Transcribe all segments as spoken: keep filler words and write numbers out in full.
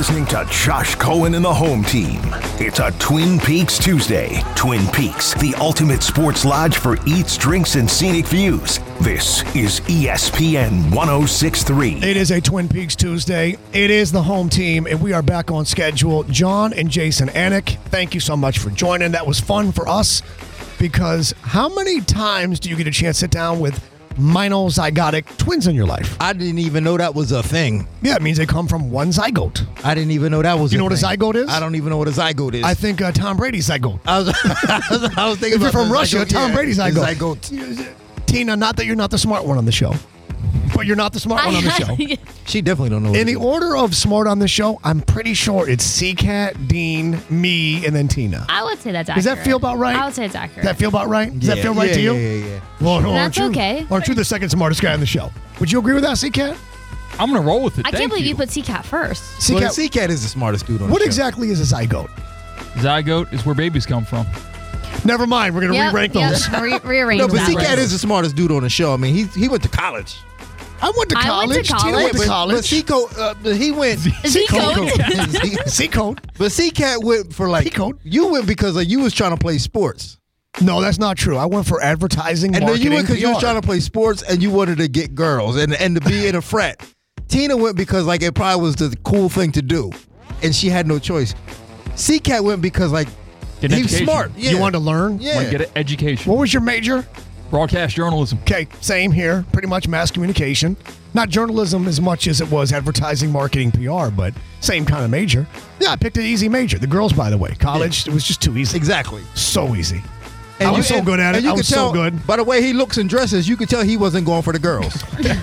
listening to Josh Cohen and the home team. It's a Twin Peaks Tuesday. Twin Peaks, the ultimate sports lodge for eats, drinks, and scenic views. This is E S P N one oh six point three. It is a Twin Peaks Tuesday. It is the home team, and we are back on schedule. John and Jason Anik, thank you so much for joining. That was fun for us because how many times do you get a chance to sit down with monozygotic twins in your life? I didn't even know that was a thing. Yeah, it means they come from one zygote. I didn't even know that was You a know what a thing. zygote is? I don't even know what a zygote is. I think uh, Tom Brady's zygote. I was, I was, I was thinking If you're about from the Russia, zygote. Tom Yeah, Brady's the zygote. zygote. Tina, not that you're not the smart one on the show, but you're not the smart one on the show. She definitely don't know what In it the is. order of smart on the show, I'm pretty sure it's C-Cat, Dean, me, and then Tina. I would say that's accurate. Does that feel about right? I would say it's accurate. Does that feel about right? Does Yeah, that feel right yeah, to you? Yeah, yeah, yeah. Well, That's aren't you, okay. Aren't you the second smartest guy on the show? Would you agree with that, C-Cat? I'm going to roll with it. I Thank can't believe you, you put C-Cat first. C-Cat, Well, C-Cat is the smartest dude on what the show. exactly is a zygote? Zygote is where babies come from. Never mind. We're going to Yep, re-rank yep, those. Re- rearrange No, but that C-Cat list. is the smartest dude on the show. I mean, he he went to college. I went to I college. went to Tina went to college. college. But C-Coat, uh, he went. Z-Code. C-Code. But C-Cat went for like. C-Code. You went because like, you was trying to play sports. No, that's not true. I went for advertising, And then marketing, you went because you was P R. trying to play sports and you wanted to get girls and, and to be in a frat. Tina went because like it probably was the cool thing to do, and she had no choice. C-Cat went because like Get an he's education. smart. Yeah. You wanted to learn? Yeah. Want to get an education. What was your major? Broadcast journalism. Okay, same here. Pretty much mass communication. Not journalism as much as it was advertising, marketing, P R, but same kind of major. Yeah, I picked an easy major. The girls, by the way. College, it was just too easy. Exactly. So easy. And I was you- so good at and it. you I could was tell, so good. By the way he looks and dresses, you could tell he wasn't going for the girls.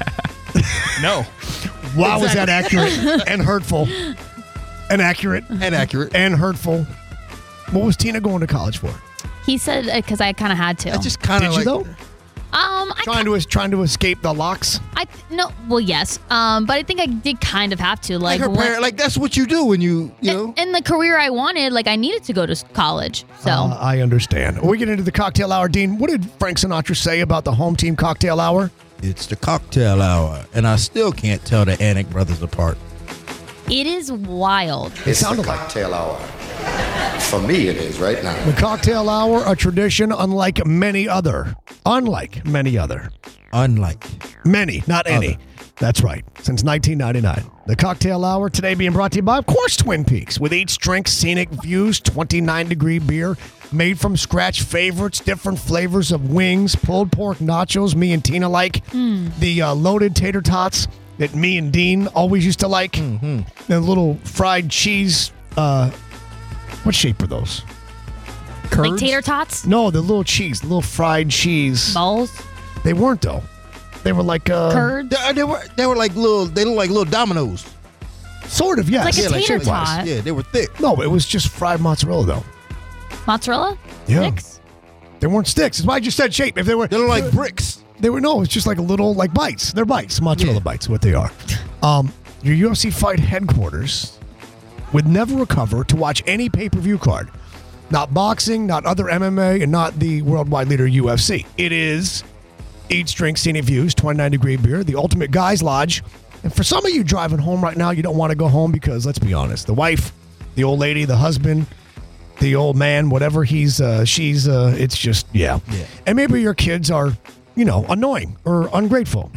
No. Wow, was that accurate and hurtful? And accurate and accurate. and hurtful. What was Tina going to college for? He said because I kind of had to. That's just kind Did of you like. though? um, I Trying to trying to escape the locks? I no, well, yes. Um, but I think I did kind of have to. Like Like, her when- parent, like that's what you do when you, you know. in, in the career I wanted, like I needed to go to s- college. So Uh, I understand. We get into the cocktail hour. Dean, what did Frank Sinatra say about the home team cocktail hour? It's the cocktail hour, and I still can't tell the Anik brothers apart. it is wild. It's sounded the like- cocktail hour. For me, it is right now. The cocktail hour, a tradition unlike many other. Unlike many other. Unlike. Many, not any. Other. That's right. Since nineteen ninety-nine. The cocktail hour today being brought to you by, of course, Twin Peaks. With each drink, scenic views, twenty-nine degree beer, made from scratch favorites, different flavors of wings, pulled pork nachos, me and Tina like. The uh, loaded tater tots that me and Dean always used to like. Mm-hmm. The little fried cheese. Uh, what shape are those? Like tater tots, No, the little cheese, the little fried cheese. balls, They weren't, though. They were like, uh, curd. They, they were they were like little. They look like little dominoes. sort of, yes. It's like a Yeah, like tater shape-wise. tot. Yeah, they were thick. No, it was just fried mozzarella, though. Mozzarella? Yeah. Sticks? They weren't sticks. That's why I just said shape. If they were, They look like bricks. they were no. It's just like a little like bites. They're bites. Mozzarella Yeah. bites. What they are. Um, your U F C fight headquarters would never recover to watch any pay per view card. Not boxing, not other M M A, and not the worldwide leader U F C. It is Eats, Drinks, Scenic Views, twenty-nine degree beer, the ultimate guys lodge. And for some of you driving home right now, you don't want to go home because, let's be honest, the wife, the old lady, the husband, the old man, whatever he's, uh, she's, uh, it's just, yeah. Yeah. And maybe your kids are, you know, annoying or ungrateful.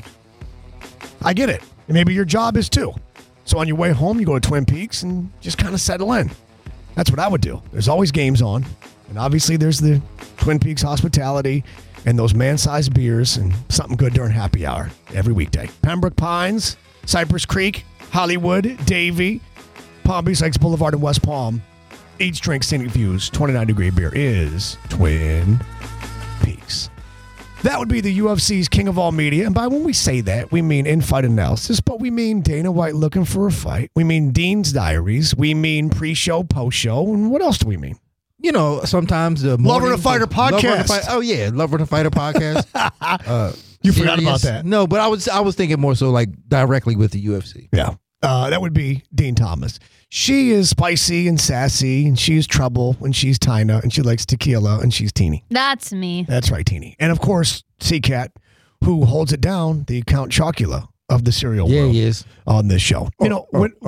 I get it. And maybe your job is too. So on your way home, you go to Twin Peaks and just kind of settle in. That's what I would do. There's always games on. And obviously there's the Twin Peaks hospitality and those man-sized beers and something good during happy hour every weekday. Pembroke Pines, Cypress Creek, Hollywood, Davie, Palm Beach Lakes Boulevard, and West Palm. Each drink, scenic views, twenty-nine degree beer is Twin Peaks. That would be the U F C's king of all media. And by when we say that, we mean in-fight analysis, but we mean Dana White looking for a fight. We mean Dean's Diaries. We mean pre-show, post-show. And what else do we mean? You know, sometimes the Lover morning- to Fighter Lover to podcast. Fight- oh yeah, Lover to Fighter podcast. uh, You forgot about serious? that. No, but I was I was thinking more so like directly with the U F C. Yeah. Uh, that would be Dean Thomas. She is spicy and sassy, and she's trouble when she's Tina, and she likes tequila, and she's Teeny. That's me. That's right, Teeny. And of course, C-Cat, who holds it down, the Count Chocula of the cereal Yeah, world he is. on this show. You know, oh, when, oh.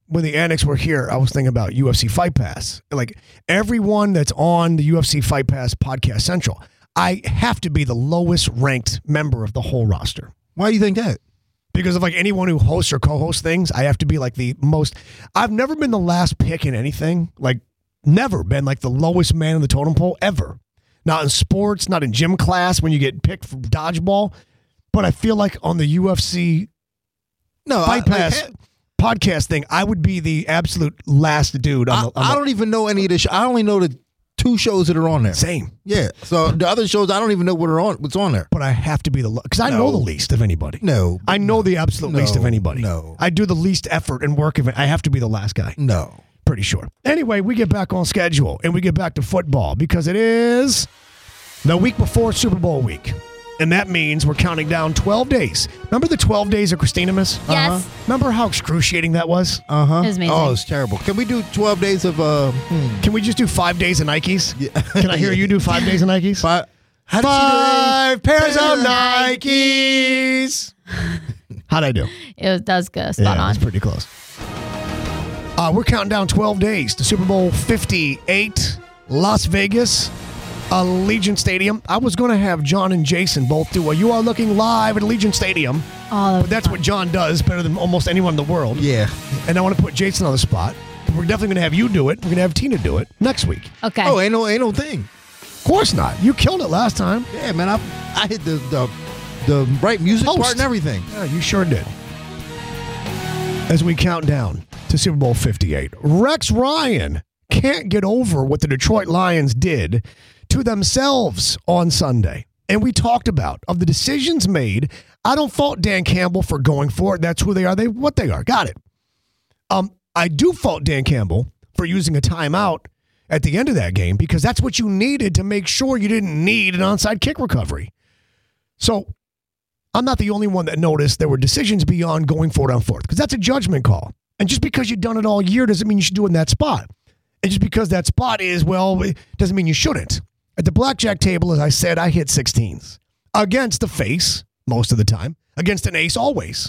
when the Annex were here, I was thinking about U F C Fight Pass. Like everyone that's on the U F C Fight Pass Podcast Central, I have to be the lowest ranked member of the whole roster. Why do you think that? Because of like anyone who hosts or co-hosts things, I have to be like the most. I've never been the last pick in anything. Like never been like the lowest man in the totem pole ever. Not in sports, not in gym class when you get picked for dodgeball. But I feel like on the U F C No, Fight I, Pass like, podcast thing, I would be the absolute last dude. On I, the, on I the, don't even know any of the. Sh- I only know the two shows that are on there. Same. Yeah. So the other shows, I don't even know what are on. What's on there? But I have to be the because I No. know the least of anybody. No. I know the absolute No, least of anybody. no. I do the least effort and work of it. I have to be the last guy. No. Pretty sure. Anyway, we get back on schedule and we get back to football because it is the week before Super Bowl week. And that means we're counting down twelve days. Remember the twelve days of Christinamas? Yes. Remember how excruciating that was? Uh huh. It was amazing. Oh, it's terrible. Can we do twelve days of uh? Hmm. Can we just do five days of Nikes? Yeah. Can I hear you do five days of Nikes? Five, how did Five she do it? pairs of Nikes. How'd I do? It was, that was good. Spot yeah, on. It's pretty close. Uh, we're counting down twelve days to Super Bowl fifty-eight, Las Vegas, Allegiant Stadium. I was going to have John and Jason both do a You Are Looking Live at Allegiant Stadium. Oh, that was But that's fun. what John does better than almost anyone in the world. Yeah. And I want to put Jason on the spot. We're definitely going to have you do it. We're going to have Tina do it next week. Okay. Oh, ain't no, ain't no thing. Of course not. You killed it last time. Yeah, man. I, I hit the the the right music Host. part and everything. Yeah, you sure did. As we count down to Super Bowl fifty-eight, Rex Ryan can't get over what the Detroit Lions did to themselves on Sunday. And we talked about of the decisions made. I don't fault Dan Campbell for going for it. That's who they are. They what they are. Got it. Um, I do fault Dan Campbell for using a timeout at the end of that game because that's what you needed to make sure you didn't need an onside kick recovery. So I'm not the only one that noticed there were decisions beyond going for it on fourth because that's a judgment call. And just because you've done it all year doesn't mean you should do it in that spot. And just because that spot is, well, it doesn't mean you shouldn't. At the blackjack table, as I said, I hit sixteens. Against the face, most of the time. Against an ace, always.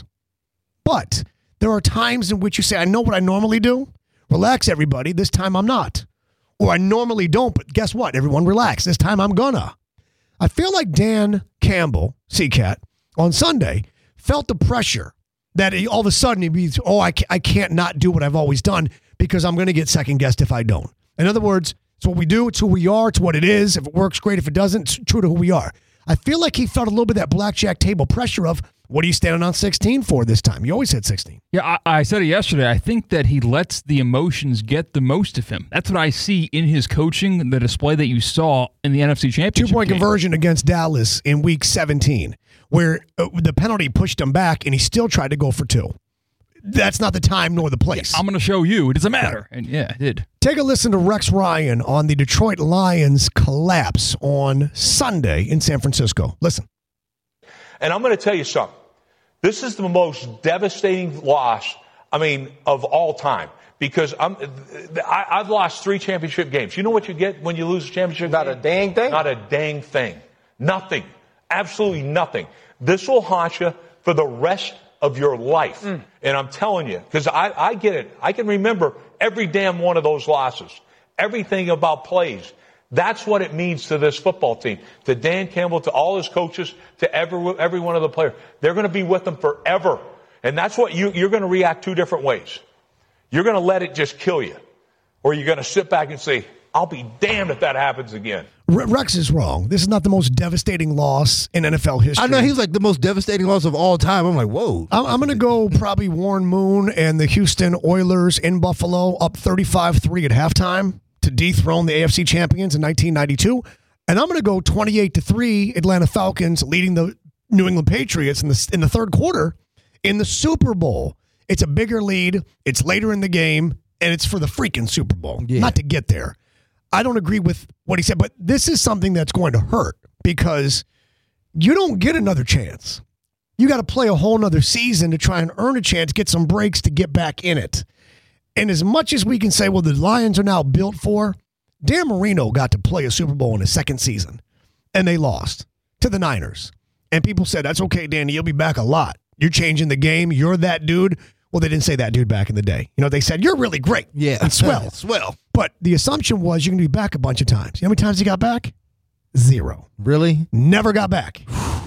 But there are times in which you say, I know what I normally do. Relax, everybody. This time I'm not. Or I normally don't, but guess what? Everyone relax. This time I'm gonna. I feel like Dan Campbell, C-Cat, on Sunday, felt the pressure that he, all of a sudden he'd be, oh, I can't, I can't not do what I've always done because I'm going to get second-guessed if I don't. In other words, it's what we do, it's who we are, it's what it is. If it works, great. If it doesn't, it's true to who we are. I feel like he felt a little bit of that blackjack table pressure of, what are you standing on sixteen for this time? You always hit sixteen. Yeah, I, I said it yesterday. I think that he lets the emotions get the most of him. That's what I see in his coaching, the display that you saw in the N F C Championship Two-point game. conversion against Dallas in week seventeen, where uh, the penalty pushed him back, and he still tried to go for two. That's not the time nor the place. I'm going to show you. It doesn't matter. And yeah, it did. Take a listen to Rex Ryan on the Detroit Lions collapse on Sunday in San Francisco. Listen. And I'm going to tell you something. This is the most devastating loss, I mean, of all time. Because I'm, I, I've lost three championship games. You know what you get when you lose a championship Not game? a dang thing? Not a dang thing. Nothing. Absolutely nothing. This will haunt you for the rest of your life. Mm. And I'm telling you, because I, I get it. I can remember every damn one of those losses. Everything about plays. That's what it means to this football team. To Dan Campbell, to all his coaches, to every, every one of the players. They're going to be with them forever. And that's what you, you're going to react two different ways. You're going to let it just kill you. Or you're going to sit back and say, I'll be damned if that happens again. Rex is wrong. This is not the most devastating loss in N F L history. I know he's like the most devastating loss of all time. I'm like, whoa. I'm, I'm going to go probably Warren Moon and the Houston Oilers in Buffalo up thirty-five three at halftime to dethrone the A F C champions in nineteen ninety-two. And I'm going to go twenty-eight to three Atlanta Falcons leading the New England Patriots in the, in the third quarter in the Super Bowl. It's a bigger lead. It's later in the game, and it's for the freaking Super Bowl, yeah. not to get there. I don't agree with what he said, but this is something that's going to hurt because you don't get another chance. You got to play a whole nother season to try and earn a chance, get some breaks to get back in it. And as much as we can say, well, the Lions are now built for, Dan Marino got to play a Super Bowl in his second season, and they lost to the Niners. And people said, that's okay, Danny, you'll be back a lot. You're changing the game. You're that dude. Well, they didn't say that, dude, back in the day. You know, they said, you're really great. Yeah. And swell. Swell. But the assumption was you're going to be back a bunch of times. You know how many times he got back? Zero. Really? Never got back.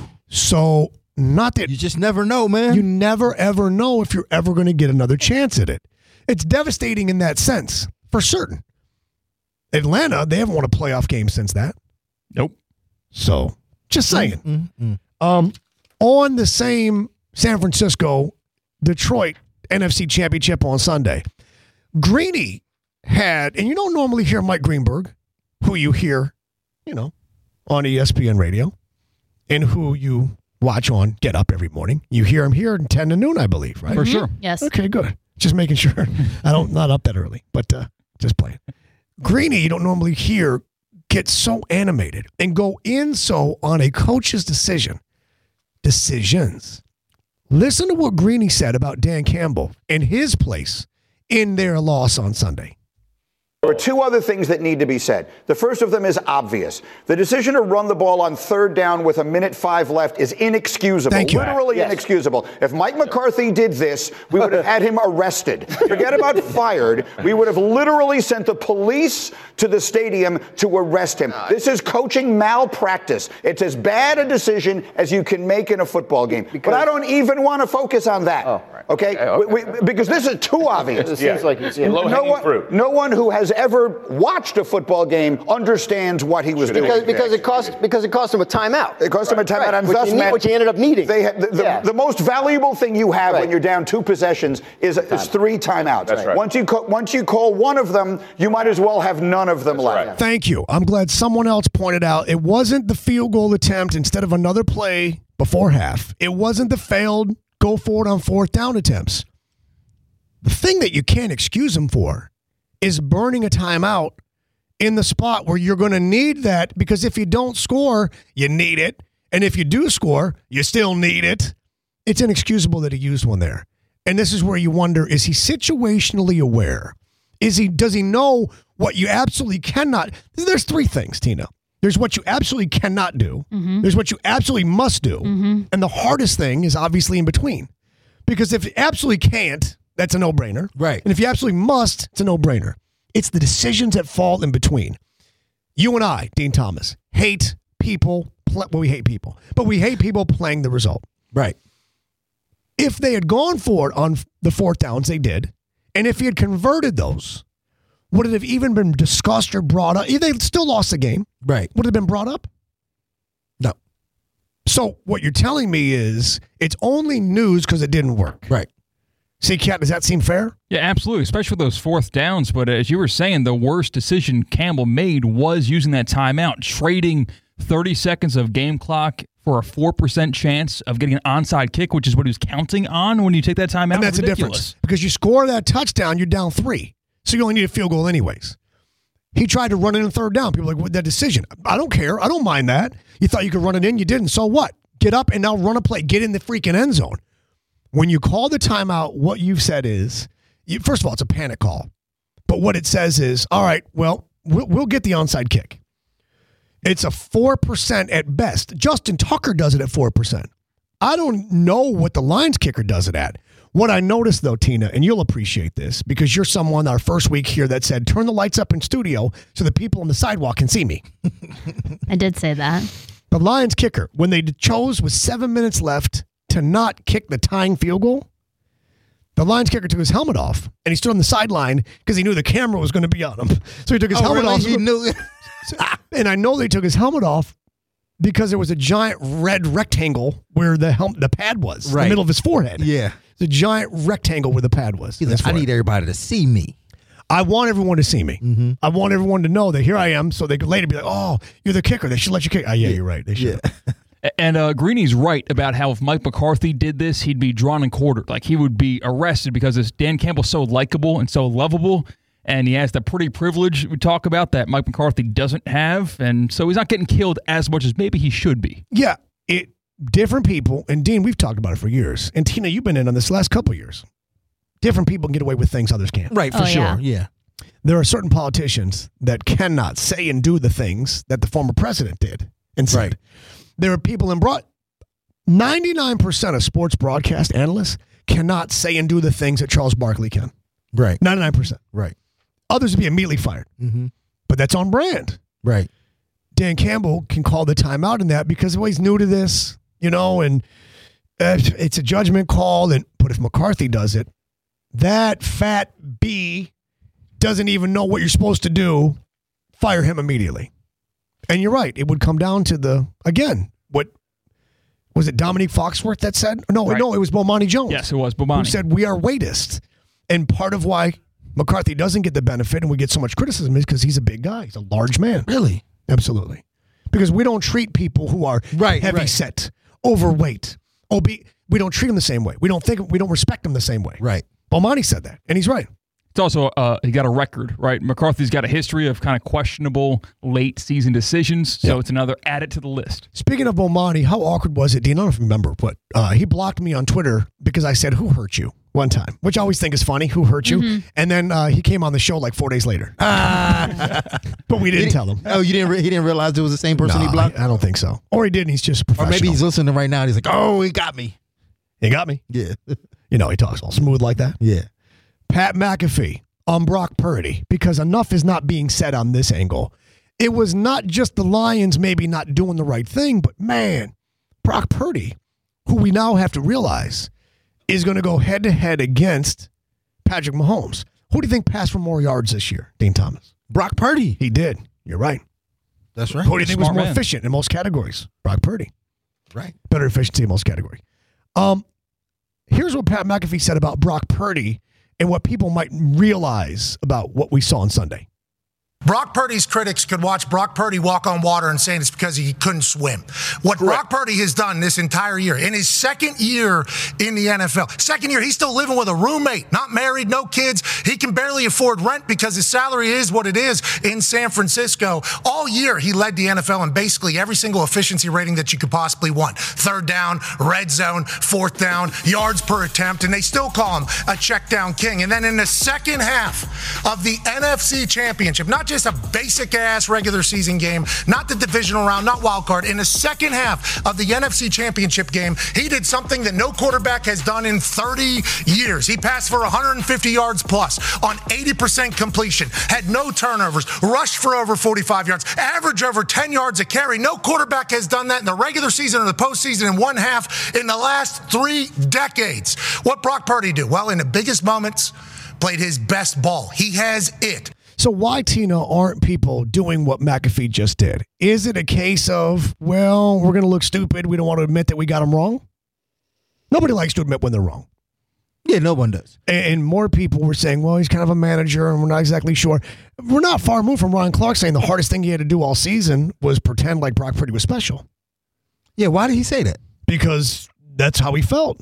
So, not that You just never know, man. you never, ever know if you're ever going to get another chance at it. It's devastating in that sense, for certain. Atlanta, they haven't won a playoff game since that. Nope. So, just saying. Mm-mm. Um, on the same San Francisco, Detroit N F C Championship on Sunday, Greeny had, and you don't normally hear Mike Greenberg, who you hear, you know, on E S P N radio, and who you watch on Get Up every morning. You hear him here at ten to noon, I believe, right? For sure. Yes. Okay, good. Just making sure. I don't not up that early, but uh, just playing. Greeny, you don't normally hear get so animated and go in so on a coach's decision. Decisions. Listen to what Greeny said about Dan Campbell and his place in their loss on Sunday. There are two other things that need to be said. The first of them is obvious. The decision to run the ball on third down with a minute five left is inexcusable. Thank you. Literally yes. inexcusable. If Mike McCarthy did this, we would have had him arrested. Forget about fired. We would have literally sent the police to the stadium to arrest him. This is coaching malpractice. It's as bad a decision as you can make in a football game. Because but I don't even want to focus on that. Oh, right. Okay? okay, okay. We, we, because this is too obvious. It seems yeah. like it's low-hanging no one, fruit. No one who has ever watched a football game understands what he was doing. Because, because it cost because it cost him a timeout. It cost right. him a timeout, right. and which thus you meant, which he ended up needing. They had, the, the, yeah. the most valuable thing you have right. when you're down two possessions is, is three timeouts. That's right. Once you co- once you call one of them, you might as well have none of them That's left. Right. Thank you. I'm glad someone else pointed out it wasn't the field goal attempt instead of another play before half. It wasn't the failed go forward on fourth down attempts. The thing that you can't excuse him for is burning a timeout in the spot where you're going to need that, because if you don't score, you need it. And if you do score, you still need it. It's inexcusable that he used one there. And this is where you wonder, is he situationally aware? Is he? Does he know what you absolutely cannot? There's three things, Tina. There's what you absolutely cannot do. Mm-hmm. There's what you absolutely must do. Mm-hmm. And the hardest thing is obviously in between. Because if you absolutely can't, that's a no-brainer. Right. And if you absolutely must, it's a no-brainer. It's the decisions that fall in between. You and I, Dean Thomas, hate people. Well, we hate people. But we hate people playing the result. Right. If they had gone for it on the fourth downs, they did. And if he had converted those, would it have even been discussed or brought up? They still lost the game. Right. Would it have been brought up? No. So what you're telling me is it's only news because it didn't work. Right. See, Kat, does that seem fair? Yeah, absolutely, especially with those fourth downs. But as you were saying, the worst decision Campbell made was using that timeout, trading thirty seconds of game clock for a four percent chance of getting an onside kick, which is what he was counting on when you take that timeout. And that's Ridiculous. the difference. Because you score that touchdown, you're down three. So you only need a field goal anyways. He tried to run it in third down. People are like, what, that decision? I don't care. I don't mind that. You thought you could run it in, you didn't. So what? Get up and now run a play. Get in the freaking end zone. When you call the timeout, what you've said is, you, first of all, it's a panic call. But what it says is, all right, well, we'll, we'll get the onside kick. It's a four percent at best. Justin Tucker does it at four percent. I don't know what the Lions kicker does it at. What I noticed, though, Tina, and you'll appreciate this because you're someone our first week here that said, turn the lights up in studio so the people on the sidewalk can see me. I did say that. The Lions kicker, when they chose with seven minutes left to not kick the tying field goal, the Lions kicker took his helmet off, and he stood on the sideline because he knew the camera was going to be on him. So he took his oh, helmet really? off. He knew. And I know they took his helmet off because there was a giant red rectangle where the hel- the pad was, right in the middle of his forehead. Yeah. The giant rectangle where the pad was. He's like, I need everybody to see me. I want everyone to see me. Mm-hmm. I want everyone to know that here I am, so they could later be like, oh, you're the kicker. They should let you kick. Oh, yeah, you're right. They should. Yeah. And uh, Greeny's right about how if Mike McCarthy did this, he'd be drawn and quartered. Like, he would be arrested because this Dan Campbell's so likable and so lovable, and he has the pretty privilege we talk about that Mike McCarthy doesn't have, and so he's not getting killed as much as maybe he should be. Yeah, it different people, and Dean, we've talked about it for years, and Tina, you've been in on this last couple of years. Different people can get away with things others can't. Right, for oh, sure, yeah. yeah. There are certain politicians that cannot say and do the things that the former president did and said. Right. There are people in broad... ninety-nine percent of sports broadcast analysts cannot say and do the things that Charles Barkley can. Right. ninety-nine percent. Right. Others would be immediately fired. Mm-hmm. But that's on brand. Right. Dan Campbell can call the timeout in that because well, he's new to this, you know, and uh, it's a judgment call. And but if McCarthy does it, that fat B doesn't even know what you're supposed to do. Fire him immediately. And you're right. It would come down to the, again, what was it Dominique Foxworth that said? No, Right. no, it was Bomani Jones. Yes, it was Bomani. Who said we are waitist. And part of why McCarthy doesn't get the benefit and we get so much criticism is because he's a big guy. He's a large man. Really? Absolutely. Because we don't treat people who are Right, heavy right. set, overweight, obese. We don't treat them the same way. We don't think, we don't respect them the same way. Right. Bomani said that, and he's right. It's also, uh, he got a record, right? McCarthy's got a history of kind of questionable late season decisions, so Yeah. it's another added to the list. Speaking Speaking of Bomani, how awkward was it? Do you know if you remember, but uh, he blocked me on Twitter because I said, who hurt you? One time, which I always think is funny. Who hurt you? Mm-hmm. And then uh, he came on the show like four days later. But we didn't tell him. Oh, you didn't? Re- he didn't realize it was the same person No, he blocked. I, I don't think so. Or he did, and he's just a Or professional. maybe he's listening right now. And he's like, "Oh, he got me." He got me. Yeah. You know, he talks all smooth like that. Yeah. Pat McAfee on Brock Purdy, because enough is not being said on this angle. It was not just the Lions maybe not doing the right thing, but man, Brock Purdy, who we now have to realize is going to go head-to-head against Patrick Mahomes. Who do you think passed for more yards this year, Dean Thomas? Brock Purdy. He did. You're right. That's right. Who do you think was Smart more man. efficient in most categories? Brock Purdy. Right. Better efficiency in most categories. Um, here's what Pat McAfee said about Brock Purdy and what people might realize about what we saw on Sunday. Brock Purdy's critics could watch Brock Purdy walk on water and saying it's because he couldn't swim. What Brock Purdy has done this entire year, in his second year in the N F L, second year, he's still living with a roommate, not married, no kids. He can barely afford rent because his salary is what it is in San Francisco. All year, he led the N F L in basically every single efficiency rating that you could possibly want. Third down, red zone, fourth down, yards per attempt, and they still call him a check down king. And then in the second half of the N F C Championship, not just a basic ass regular season game, not the divisional round, not wild card. In the second half of the N F C Championship game, he did something that no quarterback has done in thirty years. He passed for one hundred fifty yards plus on eighty percent completion, had no turnovers, rushed for over forty-five yards, average over ten yards a carry. No quarterback has done that in the regular season or the postseason in one half in the last three decades. What Brock Purdy do? Well, in the biggest moments, played his best ball. He has it. So why, Tina, aren't people doing what McAfee just did? Is it a case of, well, we're going to look stupid. We don't want to admit that we got them wrong? Nobody likes to admit when they're wrong. Yeah, no one does. And, and more people were saying, well, he's kind of a manager and we're not exactly sure. We're not far removed from Ryan Clark saying the hardest thing he had to do all season was pretend like Brock Purdy was special. Yeah, why did he say that? Because that's how he felt.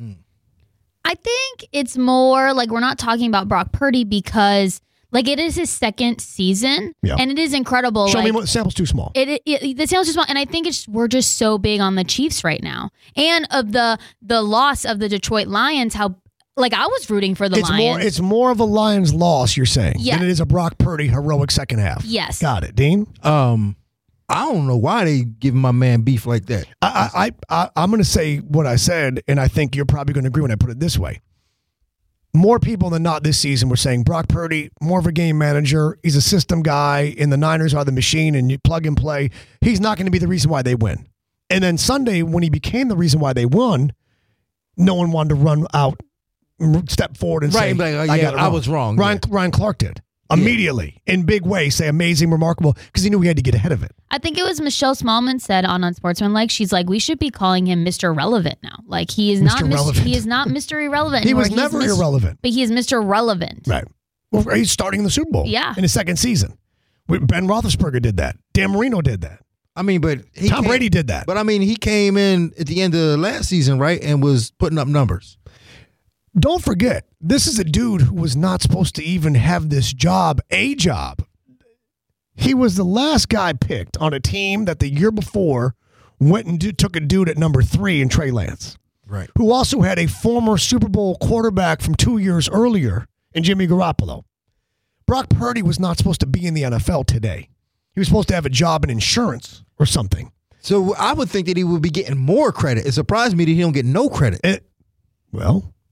I think it's more like we're not talking about Brock Purdy because like it is his second season, Yeah. and it is incredible. Show like, me what sample's too small. It, it, it the sounds just small, and I think it's we're just so big on the Chiefs right now, and of the the loss of the Detroit Lions. How like I was rooting for the It's Lions. more it's more of a Lions loss, you're saying, Yeah. than it is a Brock Purdy heroic second half. Yes. Got it, Dean? Um, I don't know why they giving my man beef like that. I, I, I, I'm going to say what I said, and I think you're probably going to agree when I put it this way. More people than not this season were saying Brock Purdy, more of a game manager. He's a system guy, and the Niners are the machine, and you plug and play. He's not going to be the reason why they win. And then Sunday, when he became the reason why they won, no one wanted to run out, step forward and Right, say, like, uh, I yeah, got it I wrong. was wrong, Ryan, yeah. Ryan Clark did. Immediately, in big ways, say amazing, remarkable, because he knew he had to get ahead of it. I think it was Michelle Smallman said on Unsportsmanlike. She's like, we should be calling him Mister Relevant now. Like he is Mister not. Mis- Relevant. he is not Mister Irrelevant. He anymore. was He's never Mis- irrelevant. but he is Mister Relevant. Right. Well, he's starting in the Super Bowl. Yeah. In his second season. Ben Roethlisberger did that. Dan Marino did that. I mean, but he Tom came- Brady did that. But I mean, he came in at the end of last season, right, and was putting up numbers. Don't forget, this is a dude who was not supposed to even have this job, a job. He was the last guy picked on a team that the year before went and do, took a dude at number three in Trey Lance, Right. who also had a former Super Bowl quarterback from two years earlier in Jimmy Garoppolo. Brock Purdy was not supposed to be in the N F L today. He was supposed to have a job in insurance or something. So I would think that he would be getting more credit. It surprised me that he don't get no credit. It, well,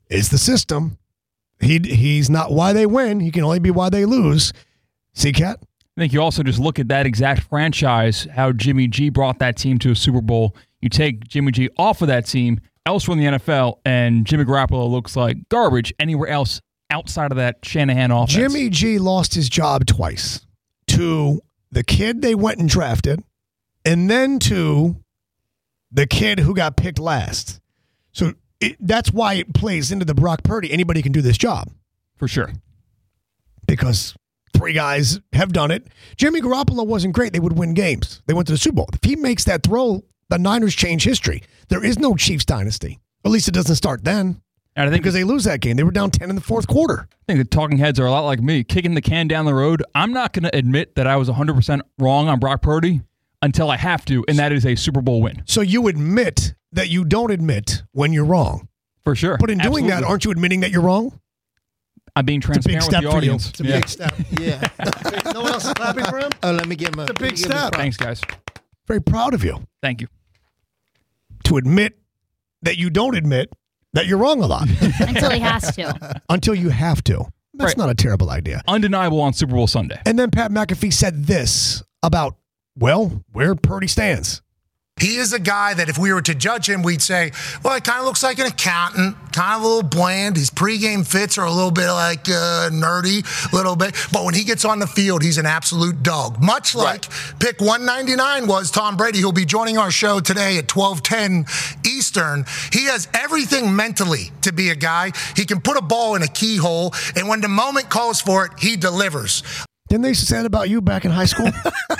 It's the system. He He's not why they win. He can only be why they lose. See, Cat? I think you also just look at that exact franchise, how Jimmy G brought that team to a Super Bowl. You take Jimmy G off of that team elsewhere in the N F L, and Jimmy Garoppolo looks like garbage anywhere else outside of that Shanahan offense. Jimmy G lost his job twice to the kid they went and drafted, and then to the kid who got picked last. So it, that's why it plays into the Brock Purdy. Anybody can do this job. For sure. Because three guys have done it. Jimmy Garoppolo wasn't great. They would win games. They went to the Super Bowl. If he makes that throw, the Niners change history. There is no Chiefs dynasty. At least it doesn't start then. And I think because they lose that game. They were down ten in the fourth quarter. I think the talking heads are a lot like me, kicking the can down the road. I'm not going to admit that I was one hundred percent wrong on Brock Purdy until I have to, and that is a Super Bowl win. So you admit that you don't admit when you're wrong. For sure. But in doing Absolutely. that, aren't you admitting that you're wrong? I'm being transparent it's a big with step the audience. for you. It's a Yeah. big step. Yeah. No one else is clapping for him? Oh, let me get my. It's a big let me get my step. props. Thanks, guys. Very proud of you Thank you. to admit that you don't admit that you're wrong a lot. Until he has to. Until you have to. That's Right. not a terrible idea. Undeniable on Super Bowl Sunday. And then Pat McAfee said this about, well, where Purdy stands. He is a guy that if we were to judge him, we'd say, well, he kind of looks like an accountant, kind of a little bland. His pregame fits are a little bit like uh, nerdy, a little bit. But when he gets on the field, he's an absolute dog. Much like right. pick one ninety-nine was Tom Brady, who'll be joining our show today at twelve ten Eastern. He has everything mentally to be a guy. He can put a ball in a keyhole, and when the moment calls for it, he delivers. Didn't they say that about you back in high school?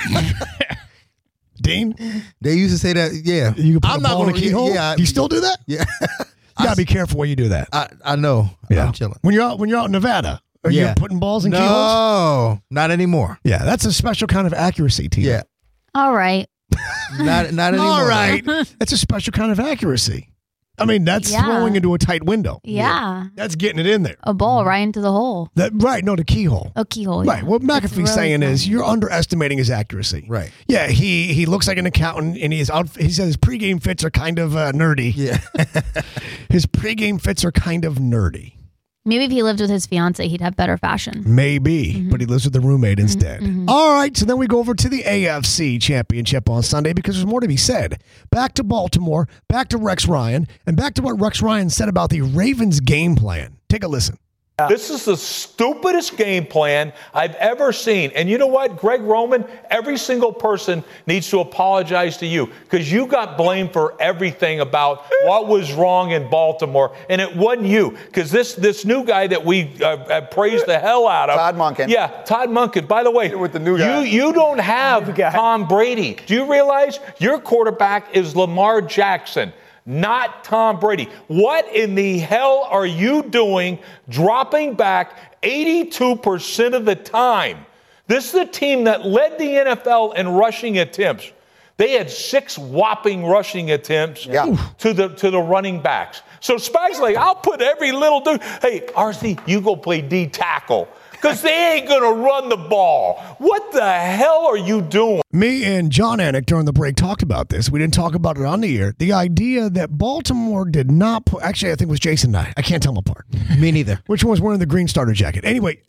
Dean? They used to say that, yeah. You can put I'm a not ball in a gonna- keyhole? yeah, I- Do you still do that? Yeah. You gotta be careful when you do that. I, I know. Yeah. I'm chilling. When you're out when you're out in Nevada, are Yeah. you putting balls in keyholes? No, not anymore. Yeah, that's a special kind of accuracy, Tina. Yeah. All right. Not not anymore. All right. That's a special kind of accuracy. I mean, that's Yeah. throwing into a tight window. Yeah. That's getting it in there. A ball right into the hole. That right, no, the keyhole. A keyhole. Right. Yeah. What It's McAfee's really saying is fun. you're underestimating his accuracy. Right. Yeah, he he looks like an accountant, and his out. He says his pregame fits are kind of uh, nerdy. Yeah. His pregame fits are kind of nerdy. Maybe if he lived with his fiance, he'd have better fashion. Maybe, Mm-hmm. but he lives with the roommate instead. All right, so then we go over to the A F C Championship on Sunday because there's more to be said. Back to Baltimore, back to Rex Ryan, and back to what Rex Ryan said about the Ravens' game plan. Take a listen. This is the stupidest game plan I've ever seen. And you know what, Greg Roman, every single person needs to apologize to you because you got blamed for everything about what was wrong in Baltimore. And it wasn't you because this this new guy that we uh, uh, praised the hell out of. Todd Monken. Yeah, Todd Monken. By the way, With the new guy. you, you don't have Tom Brady. Do you realize your quarterback is Lamar Jackson? Not Tom Brady. What in the hell are you doing dropping back eighty-two percent of the time? This is the team that led the N F L in rushing attempts. They had six whopping rushing attempts Yeah. to the to the running backs. So Spags like, I'll put every little dude. Hey, R C, you go play D tackle. Because they ain't going to run the ball. What the hell are you doing? Me and John Anik during the break talked about this. We didn't talk about it on the air. The idea that Baltimore did not put, actually, I think it was Jason and I. I can't tell them apart. Me neither. Which one was wearing the green starter jacket? Anyway,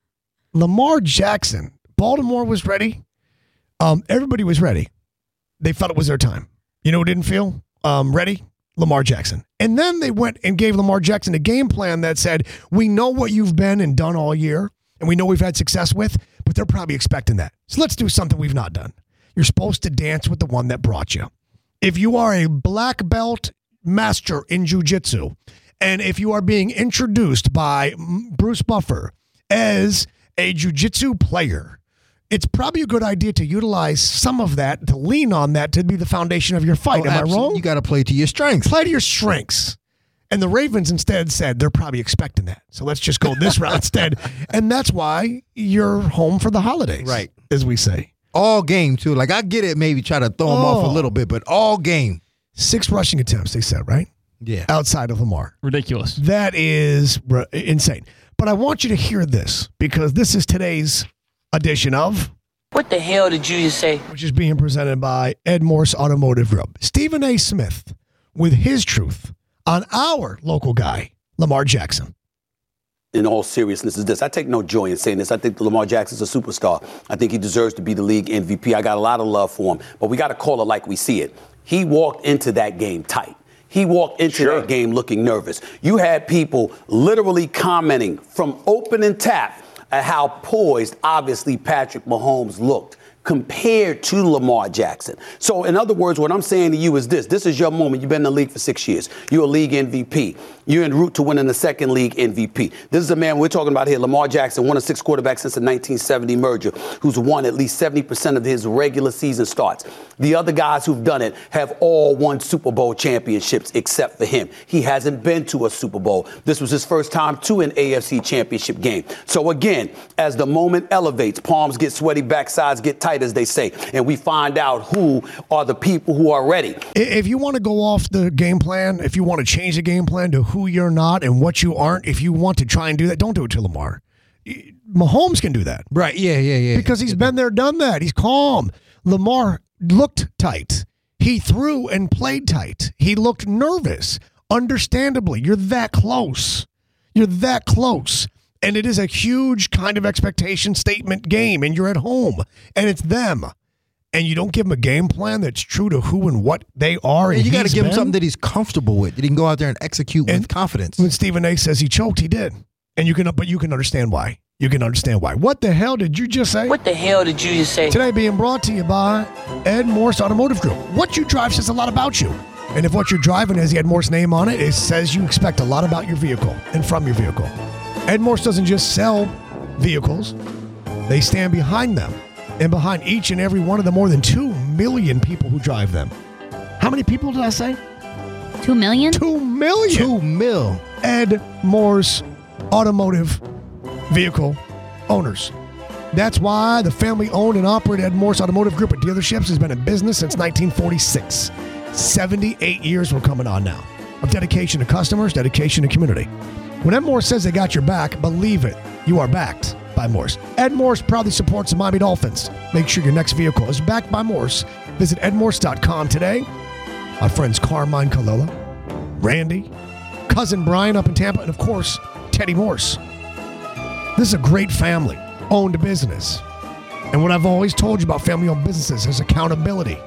Lamar Jackson, Baltimore was ready. Um, everybody was ready. They felt it was their time. You know who didn't feel um, ready? Lamar Jackson. And then they went and gave Lamar Jackson a game plan that said, we know what you've been and done all year, and we know we've had success with, but they're probably expecting that. So let's do something we've not done. You're supposed to dance with the one that brought you. If you are a black belt master in jiu-jitsu, and if you are being introduced by Bruce Buffer as a jiu-jitsu player, it's probably a good idea to utilize some of that, to lean on that to be the foundation of your fight. Oh, Am absolutely. I wrong? You got to play to your strengths. Play to your strengths. And the Ravens instead said they're probably expecting that. So let's just go this route instead. And that's why you're home for the holidays. Right. As we say. All game, too. Like, I get it, maybe try to throw them off a Oh. little bit, but all game. Six rushing attempts, they said, right? Yeah. Outside of Lamar. Ridiculous. That is r- insane. But I want you to hear this because this is today's edition of What the hell did you just say? which is being presented by Ed Morse Automotive Group. Stephen A. Smith with his truth on our local guy, Lamar Jackson. In all seriousness, is this. I take no joy in saying this. I think Lamar Jackson's a superstar. I think he deserves to be the league M V P. I got a lot of love for him, but we got to call it like we see it. He walked into that game tight. He walked into sure. that game looking nervous. You had people literally commenting from opening tap at how poised, obviously, Patrick Mahomes looked compared to Lamar Jackson. So, in other words, what I'm saying to you is this. This is your moment. You've been in the league for six years. You're a league M V P. You're en route to winning the second league M V P. This is a man we're talking about here, Lamar Jackson, one of six quarterbacks since the nineteen seventy merger, who's won at least seventy percent of his regular season starts. The other guys who've done it have all won Super Bowl championships except for him. He hasn't been to a Super Bowl. This was his first time to an A F C championship game. So, again, as the moment elevates, palms get sweaty, backsides get tight, as they say, and we find out who are the people who are ready. If you want to go off the game plan, if you want to change the game plan to who you're not and what you aren't, if you want to try and do that, don't do it to Lamar. Mahomes can do that. Right, yeah, yeah, yeah. Because he's been there, done that. He's calm. Lamar looked tight. He threw and played tight. He looked nervous. Understandably, you're that close. You're that close. And it is a huge kind of expectation statement game, and you're at home, and it's them. And you don't give him a game plan that's true to who and what they are. And you got to give been. him something that he's comfortable with, that he can go out there and execute and with confidence. When Stephen A. says he choked, he did. And you can, but you can understand why. You can understand why. What the hell did you just say? What the hell did you just say? Today being brought to you by Ed Morse Automotive Group. What you drive says a lot about you. And if what you're driving has Ed Morse name on it, it says you expect a lot about your vehicle and from your vehicle. Ed Morse doesn't just sell vehicles. They stand behind them and behind each and every one of the more than two million people who drive them. How many people did I say? Two million? Two million. Two mil. Ed Morse Automotive Vehicle Owners. That's why the family-owned and operated Ed Morse Automotive Group of dealerships has been in business since nineteen forty-six. seventy-eight years we're coming on now of dedication to customers, dedication to community. When Ed Morse says they got your back, believe it, you are backed by Morse. Ed Morse proudly supports the Miami Dolphins. Make sure your next vehicle is backed by Morse. Visit ed morse dot com today. Our friends Carmine Colella, Randy, cousin Brian up in Tampa, and of course, Teddy Morse. This is a great family-owned business. And what I've always told you about family-owned businesses is accountability.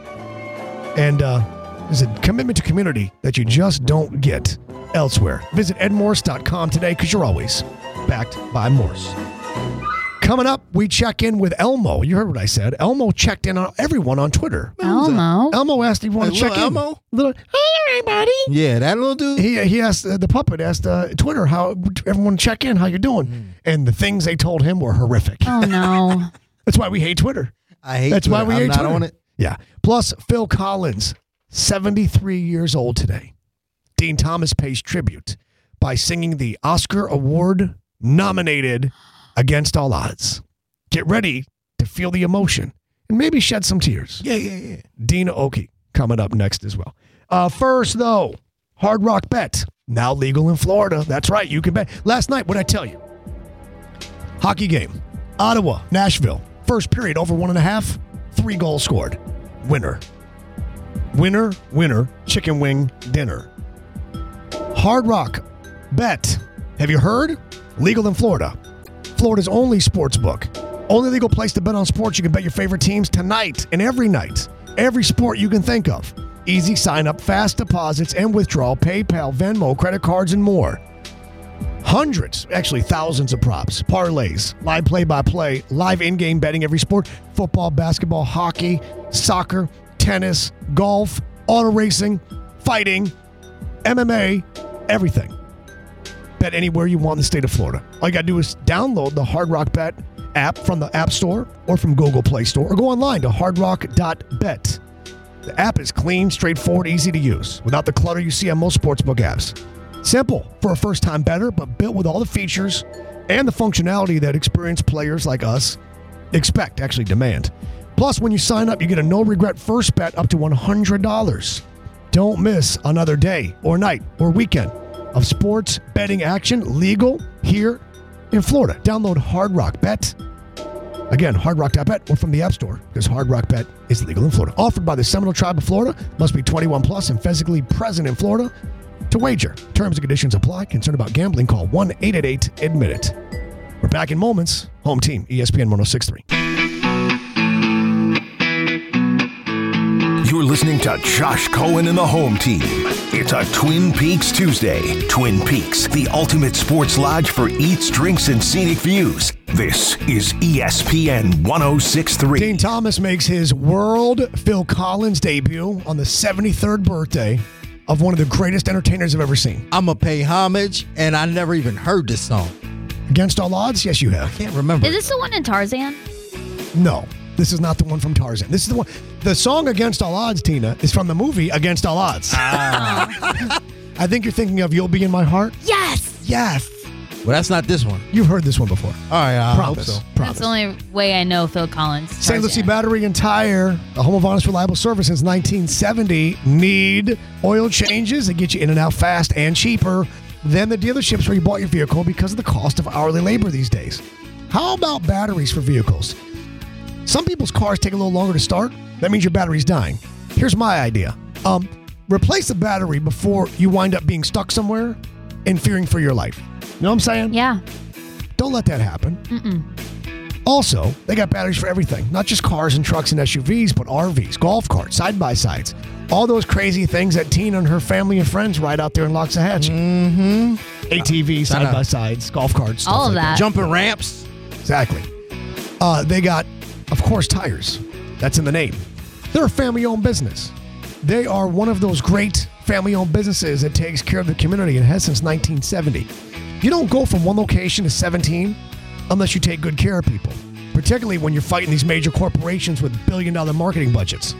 And uh, there's a commitment to community that you just don't get elsewhere. Visit ed morse dot com today because you're always backed by Morse. Coming up, we check in with Elmo. You heard what I said. Elmo checked in on everyone on Twitter. Elmo? Elmo asked if you want to check in. Elmo? Little, hey, everybody. Yeah, that little dude. He he asked, uh, the puppet asked uh, Twitter, how everyone check in, how you doing? Mm. And the things they told him were horrific. Oh, no. That's why we hate Twitter. I hate That's Twitter. why we I'm hate not Twitter. on it. Yeah. Plus, Phil Collins, seventy-three years old today. Dean Thomas pays tribute by singing the Oscar Award nominated Against All Odds. Get ready to feel the emotion and maybe shed some tears. Yeah, yeah, yeah. Dina Oki coming up next as well. Uh, first, though, Hard Rock Bet, now legal in Florida. That's right, you can bet. Last night, what did I tell you? Hockey game, Ottawa, Nashville. First period, over one and a half, three goals scored. Winner. Winner, winner, chicken wing dinner. Hard Rock Bet. Have you heard? Legal in Florida. Florida's only sports book. Only legal place to bet on sports. You can bet your favorite teams tonight and every night. Every sport you can think of. Easy sign up, fast deposits and withdrawal, PayPal, Venmo, credit cards, and more. Hundreds, actually thousands of props, parlays, live play-by-play, live in-game betting every sport. Football, basketball, hockey, soccer, tennis, golf, auto racing, fighting, M M A, everything. Bet anywhere you want in the state of Florida. All you got to do is download the Hard Rock Bet app from the App Store or from Google Play Store, or go online to hard rock dot bet. The app is clean, straightforward, easy to use, without the clutter you see on most sportsbook apps. Simple for a first-time bettor, but built with all the features and the functionality that experienced players like us expect, actually demand. Plus, when you sign up, you get a no-regret first bet up to one hundred dollars. Don't miss another day or night or weekend of sports betting action, legal here in Florida. Download Hard Rock Bet. Again, hard rock dot bet or from the App Store, because Hard Rock Bet is legal in Florida. Offered by the Seminole Tribe of Florida. Must be twenty-one plus and physically present in Florida. to wager. Terms and conditions apply. Concerned about gambling? Call one eight eight eight admit it. We're back in moments. Home team, E S P N one oh six point three. You're listening to Josh Cohen and the Home Team. It's a Twin Peaks Tuesday. Twin Peaks, the ultimate sports lodge for eats, drinks, and scenic views. This is E S P N one oh six point three. Dean Thomas makes his World Phil Collins debut on the seventy-third birthday of one of the greatest entertainers I've ever seen. I'm going to pay homage, and I never even heard this song. Against All Odds? Yes, you have. I can't remember. Is this the one in Tarzan? No, this is not the one from Tarzan. This is the one. The song Against All Odds, Tina, is from the movie Against All Odds. Ah. I think you're thinking of You'll Be in My Heart. Yes. Yes. Well, that's not this one. You've heard this one before. All right, I Promise. hope so. Promise. That's the only way I know Phil Collins. Saint Lucie Tarzan. Battery and Tire, a home of honest, reliable service since nineteen seventy. Need oil changes that get you in and out fast and cheaper than the dealerships where you bought your vehicle because of the cost of hourly labor these days. How about batteries for vehicles? Some people's cars take a little longer to start. That means your battery's dying. Here's my idea. Um, replace the battery before you wind up being stuck somewhere and fearing for your life. You know what I'm saying? Yeah. Don't let that happen. Mm-mm. Also, they got batteries for everything, not just cars and trucks and S U Vs, but R Vs, golf carts, side-by-sides, all those crazy things that Tina and her family and friends ride out there in Loxahatchee. Mm-hmm. A T Vs, Shout out. side-by-sides, golf carts. stuff All of like that. Jumping ramps. Exactly. Uh, they got, of course, tires. That's in the name. They're a family-owned business. They are one of those great family-owned businesses that takes care of the community and has since nineteen seventy. You don't go from one location to seventeen unless you take good care of people, particularly when you're fighting these major corporations with billion-dollar marketing budgets.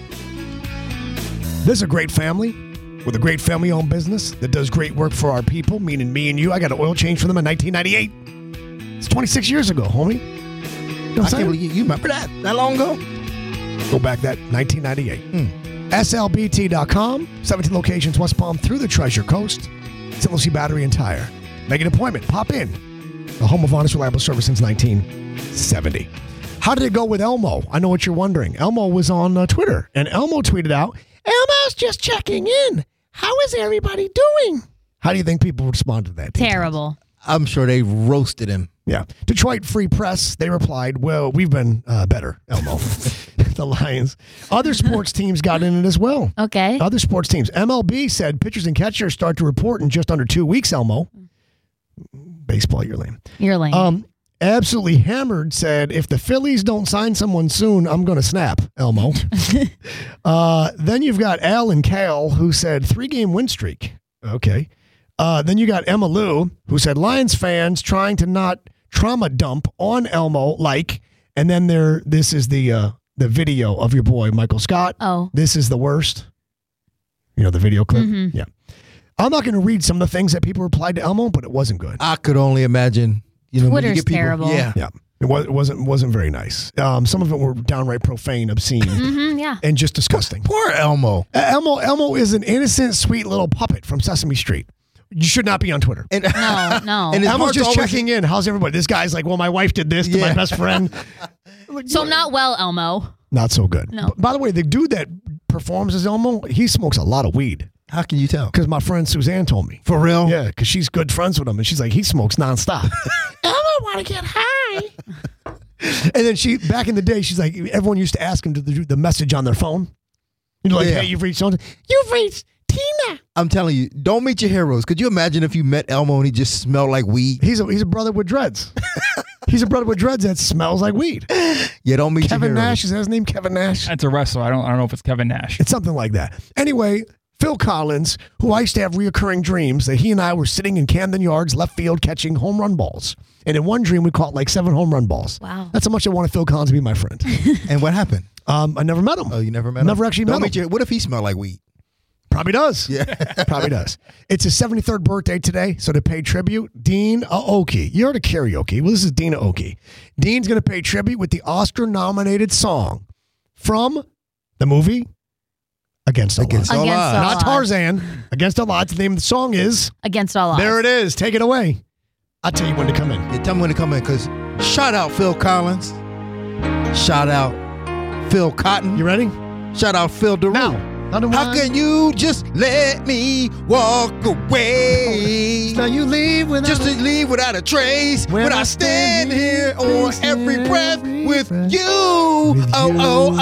This is a great family with a great family-owned business that does great work for our people, meaning me and you. I got an oil change for them in nineteen ninety-eight. It's twenty-six years ago, homie. You know what I'm I can't saying? believe you, you remember that that long ago? Go back that nineteen ninety-eight. Hmm. S L B T dot com, seventeen locations West Palm through the Treasure Coast. Saint Lucie Battery and Tire. Make an appointment. Pop in. The home of honest, reliable service since nineteen seventy. How did it go with Elmo? I know what you're wondering. Elmo was on uh, Twitter, and Elmo tweeted out, Elmo's just checking in. How is everybody doing? How do you think people responded to that? Terrible. I'm sure they roasted him. Yeah. Detroit Free Press, they replied, well, we've been uh, better, Elmo. The Lions. Other sports teams got in it as well. Okay. Other sports teams. M L B said pitchers and catchers start to report in just under two weeks, Elmo. Baseball, you're lame. You're lame. Um, Absolutely Hammered said, if the Phillies don't sign someone soon, I'm going to snap, Elmo. uh, then you've got Al and Cal, who said three-game win streak. Okay. Uh, then you got Emma Lou, who said Lions fans trying to not trauma dump on Elmo, like, and then there. This is the uh, the video of your boy, Michael Scott. Oh. This is the worst. You know, the video clip? Mm-hmm. Yeah. I'm not going to read some of the things that people replied to Elmo, but it wasn't good. I could only imagine. You know, when you Twitter's get people, terrible. Yeah. Yeah. It, was, it wasn't wasn't very nice. Um, some of it were downright profane, obscene, Mm-hmm, yeah. and just disgusting. Poor Elmo. Uh, Elmo Elmo is an innocent, sweet little puppet from Sesame Street. You should not be on Twitter. And, No, no. And his Elmo's heart's just always- checking in. How's everybody? This guy's like, well, my wife did this to my Yeah. best friend. So not well, Elmo. Not so good. No. B- By the way, the dude that performs as Elmo, he smokes a lot of weed. How can you tell? Because my friend Suzanne told me. For real? Yeah, because she's good friends with him, and she's like, he smokes nonstop. Elmo want to get high. And then she, back in the day, she's like, everyone used to ask him to do the message on their phone. You know, like, Yeah. hey, you've reached someone. You've reached Tina. I'm telling you, don't meet your heroes. Could you imagine if you met Elmo and he just smelled like weed? He's a he's a brother with dreads. He's a brother with dreads that smells like weed. Yeah, don't meet Kevin your heroes. Nash, is that his name? Kevin Nash? That's a wrestler. I don't. I don't know if it's Kevin Nash. It's something like that. Anyway, Phil Collins, who I used to have reoccurring dreams that he and I were sitting in Camden Yards, left field, catching home run balls. And in one dream, we caught like seven home run balls. Wow. That's how much I wanted Phil Collins to be my friend. And what happened? Um, I never met him. Oh, you never met him? Never actually Don't met meet him. your, what if he smelled like weed? Probably does. Yeah. Probably does. It's his seventy-third birthday today, so to pay tribute, Dean Aoki. You heard of karaoke. Well, this is Dean Aoki. Dean's going to pay tribute with the Oscar-nominated song from the movie Against All Against Odds. All Against Odds. all Not odds. Tarzan. Against All Odds. The name of the song is... Against all odds. There it is. Take it away. I'll tell you when to come in. Yeah, tell me when to come in, because shout out Phil Collins. Shout out Phil Cotton. You ready? Shout out Phil DeRue. Now. How can you just let me walk away? Now you leave without just to leave without a trace. When, when I stand here on every breath with you. Oh, oh,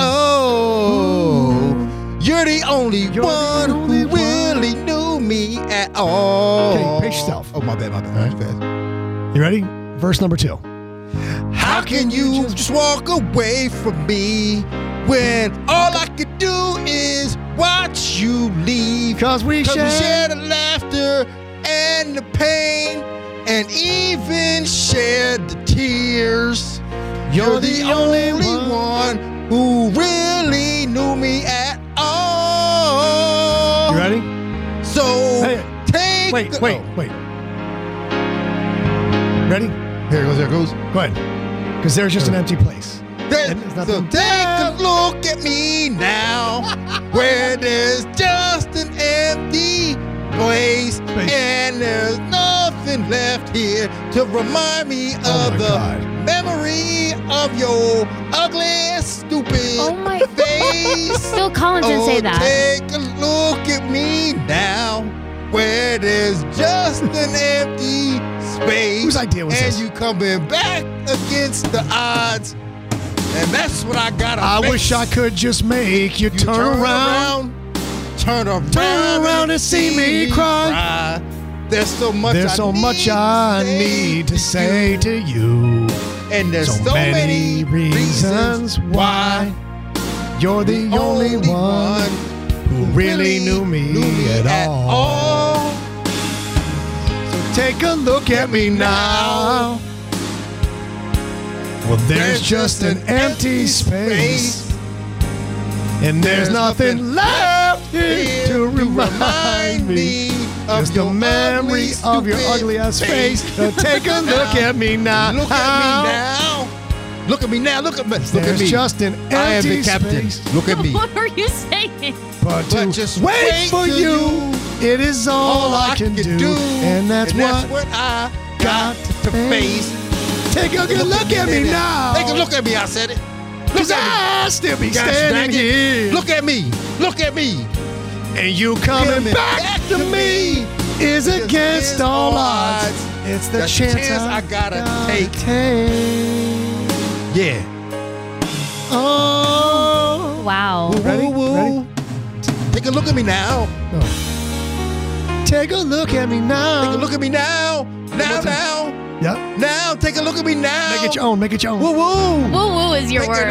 oh. You're the only You're one the only who one. really knew me at all. Okay, pace yourself. Oh, my bad, my bad. My bad. You ready? Verse number two. How can you just walk away from me when all I could do is watch you leave? Cause we Cause share, we share the laughter and the pain and even shared the tears. You're, You're the, the only, only one. one who really knew me at all. You ready? So hey, take Wait, the, wait, oh. wait. Ready? There it goes, there it goes. Go ahead. Because there's just an empty place. There, so take a look at me now, where there's just an empty place, Space. and there's nothing left here to remind me oh of the God. memory of your ugly, stupid oh my face. Phil Collins didn't oh, say that. Take a look at me now, where there's just an empty space. Whose idea was and this? And you coming back against the odds. And that's what I gotta I face. wish I could just make you, you turn, turn around, around. Turn around. Turn around and see me, me cry. cry. There's so much There's I so need much I need to say to you. And there's so, so many, many reasons why you're the, the only, only one who really knew me, knew me at, at all. all. So take a look at me now. Well, there's, there's just an empty space, and there's, there's nothing left here to remind me of just the memory of your ugly ass face. So take a look at me now. Look at me now. Look at me now. Look at me. Look there's at me. just an empty I am the captain. Space. Look at me. What are you saying? But, but to just wait, wait for you, you, it is all, all I, can, can do, and that's, and that's what, what I got to face. Take a good look, look at me now. Take a look at me. I said it. Look at me. I still be standing here. Look at me. Look at me. And you coming, coming back, back to me is against, against all odds. It's the, the chance, chance I, I gotta, gotta take. take. Yeah. Oh. Wow. Woo, Ready? Woo, woo. Ready? Take a look at me now. No. Take a look at me now. Take a look at me now. Now, now. Yep. Now, take a look at me now. Make it your own. Make it your own. Woo woo. Woo woo is your Take word. It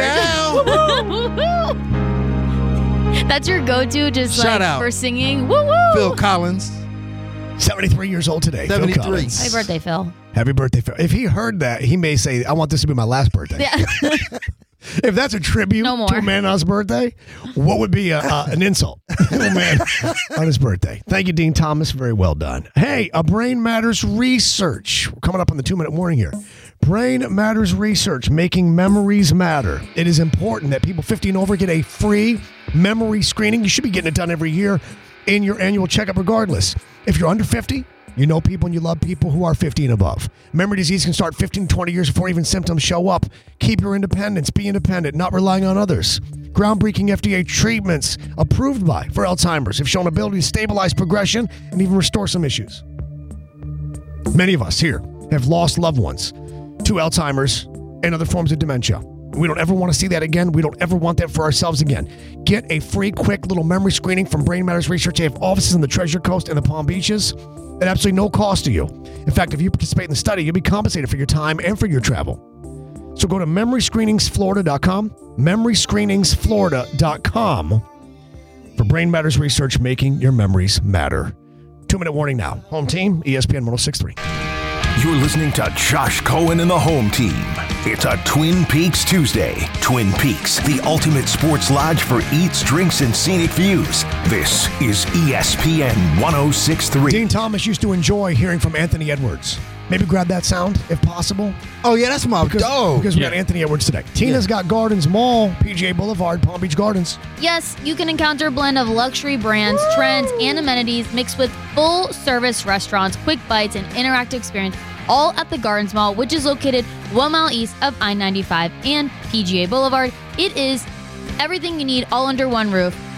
now. That's your go-to, just Shout like out. for singing. Woo woo. Phil Collins. seventy-three years old today. seventy-three. Phil Collins. Happy birthday, Phil. Happy birthday, Phil. If he heard that, he may say, I want this to be my last birthday. Yeah. If that's a tribute no to a man on his birthday, what would be a, uh, an insult to a man on his birthday? Thank you, Dean Thomas. Very well done. Hey, a Brain Matters research. We're coming up on the two-minute warning here. Brain Matters research, making memories matter. It is important that people fifty and over get a free memory screening. You should be getting it done every year in your annual checkup regardless. If you're under fifty, you know people and you love people who are fifty and above. Memory disease can start fifteen to twenty years before even symptoms show up. Keep your independence. Be independent, not relying on others. Groundbreaking F D A treatments approved by for Alzheimer's have shown ability to stabilize progression and even restore some issues. Many of us here have lost loved ones to Alzheimer's and other forms of dementia. We don't ever want to see that again. We don't ever want that for ourselves again. Get a free, quick little memory screening from Brain Matters Research. They have offices in the Treasure Coast and the Palm Beaches at absolutely no cost to you. In fact, if you participate in the study, you'll be compensated for your time and for your travel. So go to memory screenings florida dot com, memory screenings florida dot com for Brain Matters Research, making your memories matter. Two-minute warning now. Home team, E S P N one oh six point three. You're listening to Josh Cohen and the Home Team. It's a Twin Peaks Tuesday. Twin Peaks, the ultimate sports lodge for eats, drinks, and scenic views. This is E S P N one oh six point three. Dean Thomas used to enjoy hearing from Anthony Edwards. Maybe grab that sound, if possible. Oh, yeah, that's my because, dog. Because we yeah. got Anthony Edwards today. Tina's yeah. got Gardens Mall, P G A Boulevard, Palm Beach Gardens. Yes, you can encounter a blend of luxury brands, Woo! trends, and amenities mixed with full-service restaurants, quick bites, and interactive experience, all at the Gardens Mall, which is located one mile east of I ninety-five and P G A Boulevard. It is everything you need all under one roof.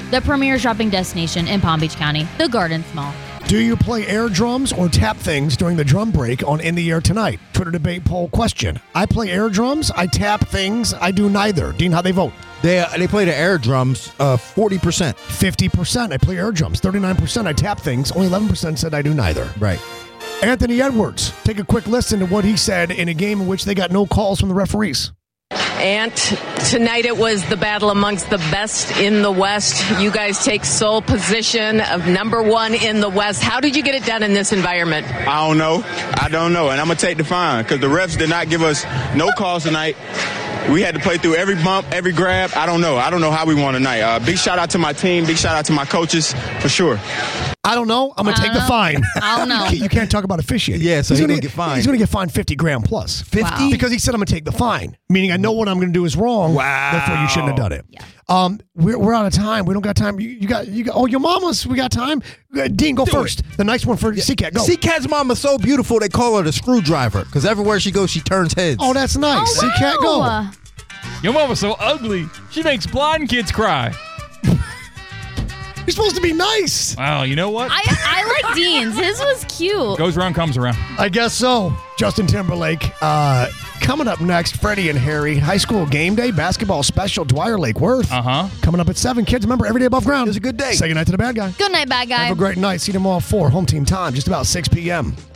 the premier shopping destination in Palm Beach County, the Gardens Mall. Do you play air drums or tap things during the drum break on In the Air Tonight? Twitter debate poll question. I play air drums. I tap things. I do neither. Dean, how they vote? They uh, they play the air drums uh, forty percent. fifty percent. I play air drums. thirty-nine percent. I tap things. Only eleven percent said I do neither. Right. Anthony Edwards. Take a quick listen to what he said in a game in which they got no calls from the referees. And tonight it was the battle amongst the best in the West. You guys take sole position of number one in the West. How did you get it done in this environment? I don't know. I don't know. And I'm going to take the fine because the refs did not give us no calls tonight. We had to play through every bump, every grab. I don't know. I don't know how we won tonight. Uh, big shout out to my team. Big shout out to my coaches for sure. I don't know. I'm going to take the fine. I don't know. You can't, you can't talk about officiating. Yeah, so he's, he's going to get fined. He's going to get fined fifty grand plus. fifty? Wow. Because he said I'm going to take the fine, meaning I know what I'm going to do is wrong. Wow. Therefore, you shouldn't have done it. Yeah. Um, we're, we're out of time. We don't got time. You, you got you got. Oh, your mama's. We got time. Uh, Dean, go Do first. it. The nice one for C-Cat. Go. C-Cat's mama's so beautiful they call her the screwdriver because everywhere she goes she turns heads. Oh, that's nice. Oh, wow. C-Cat, go. Your mama's so ugly. She makes blind kids cry. You're supposed to be nice. Wow, you know what? I, I like Dean's. His was cute. Goes around, comes around. I guess so. Justin Timberlake. Uh, coming up next, Freddie and Harry. High school game day basketball special. Dwyer Lake Worth. Uh-huh. Coming up at seven. Kids, remember, every day above ground. It was a good day. Say goodnight to the bad guy. Good night, bad guy. Have a great night. See you tomorrow at four. Home team time. Just about six p.m.